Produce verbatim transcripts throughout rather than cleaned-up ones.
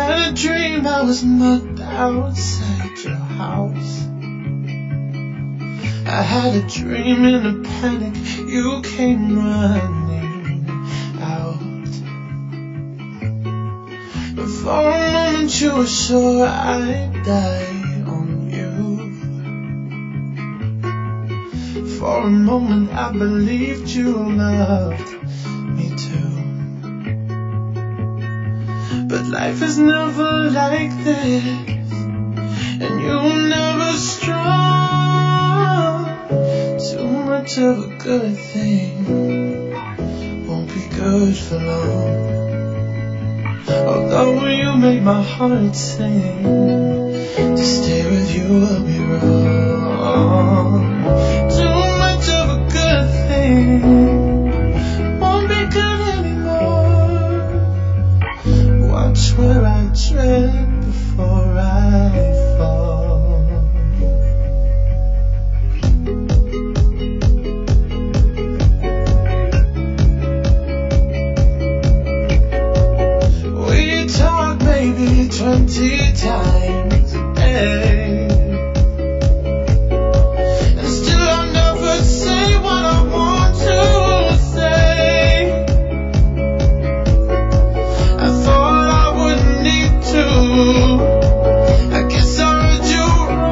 had a dream I was mugged outside your house. I had a dream in a panic, you came running out. But for a moment you were sure I'd die on you. For a moment I believed you loved me too. But life is never like this, and you're never strong. Too much of a good thing won't be good for long. Although you make my heart sing, to stay with you will be wrong. Too much of a good thing won't be good anymore. Watch where I tread before I fall. We talk maybe twenty times a day, and still I never say what I want to say. I thought I wouldn't need to. I guess I heard you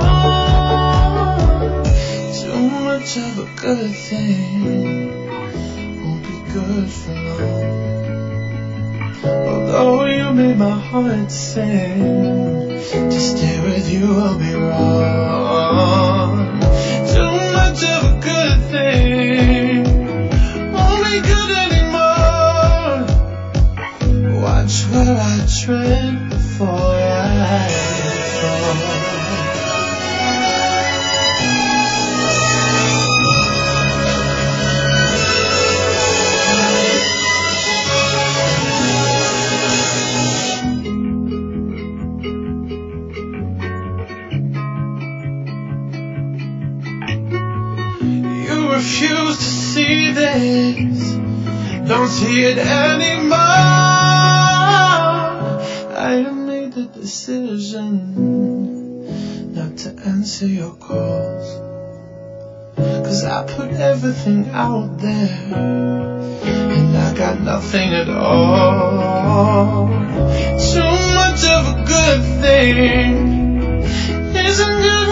wrong. Too much of a good thing won't be good for long. Although you made my heart sing, to stay with you will be wrong. Too much of a good thing won't be good anymore. Watch where I tread before I fall. You refuse to see this, don't see it anymore. I have made the decision not to answer your calls, 'cause I put everything out there and I got nothing at all. Too much of a good thing isn't good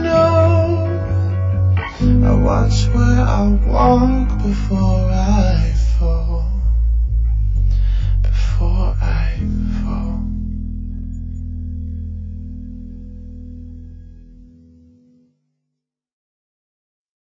anymore. I watch where I walk before I